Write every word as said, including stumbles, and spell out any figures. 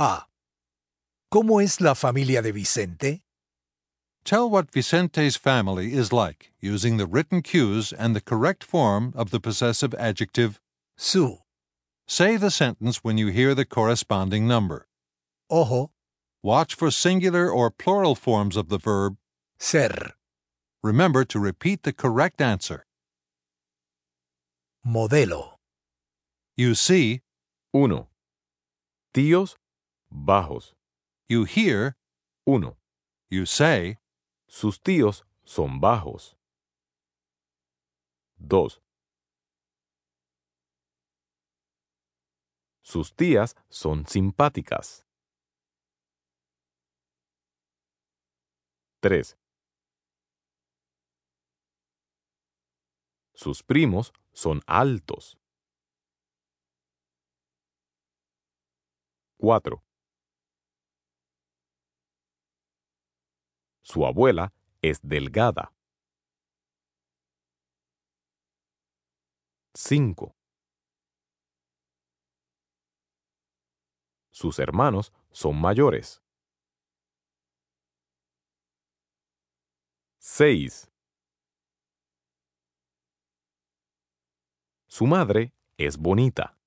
A. ¿Cómo es la familia de Vicente? Tell what Vicente's family is like using the written cues and the correct form of the possessive adjective Su. Say the sentence when you hear the corresponding number. Ojo. Watch for singular or plural forms of the verb. Ser. Remember to repeat the correct answer. Modelo. You see, uno. Tíos bajos. you hear, uno. you say, Sus tíos son bajos. dos. Sus tías son simpáticas. tres. Sus primos son altos. cuatro. Su abuela es delgada. cinco. Sus hermanos son mayores. seis. Su madre es bonita.